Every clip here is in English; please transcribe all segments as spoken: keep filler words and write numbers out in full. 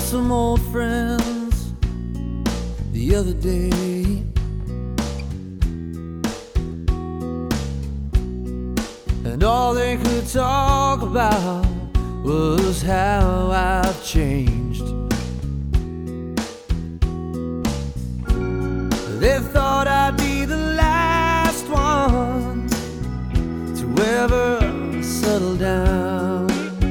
some old friends the other day, and all they could talk about was how I've changed. They thought I'd be the last one to ever settle down.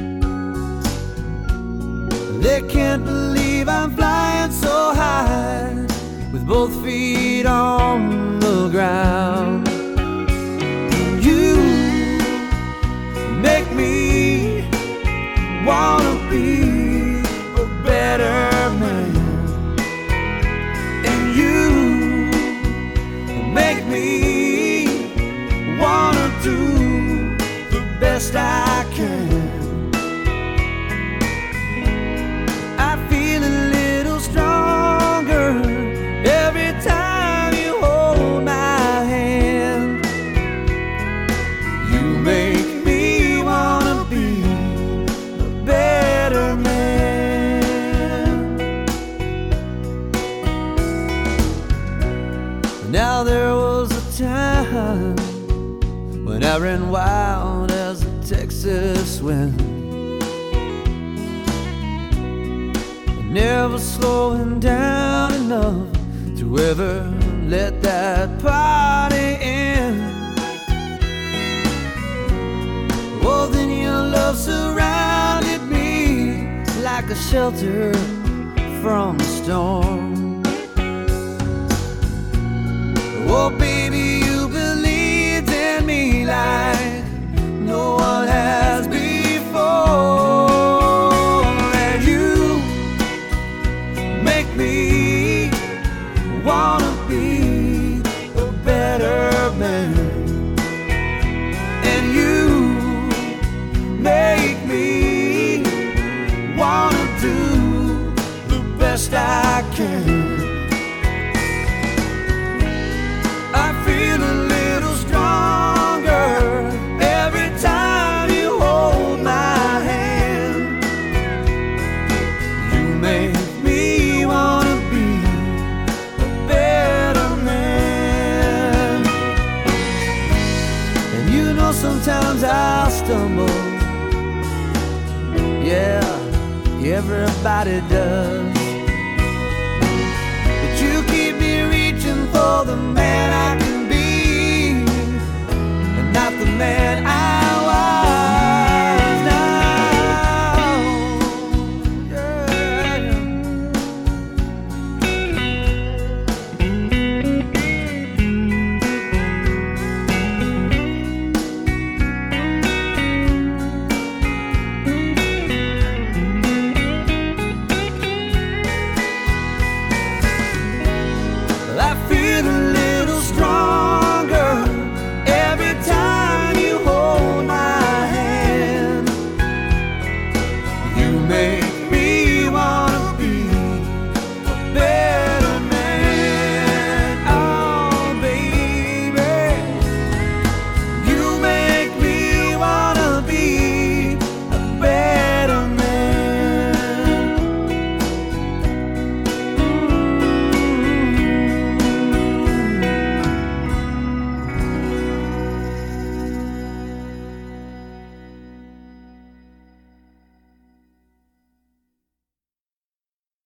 They can't believe I'm flying so high with both feet on the ground. You make me wanna be a better man, and you make me wanna do the best I can. I feel a little stronger every time you hold my hand. You make me wanna be a better man. Now there was a time when I ran wild as a Texas wind, never slowing down enough to ever let that party end. Oh, then your love surrounded me like a shelter from the storm. Oh, baby, you believed in me like no one has before. And you make me wanna be a better man, and you make me wanna do the best I can. I feel a little stronger every time you hold my hand. You make me wanna be a better man. And you know sometimes I'll stumble, yeah, everybody does.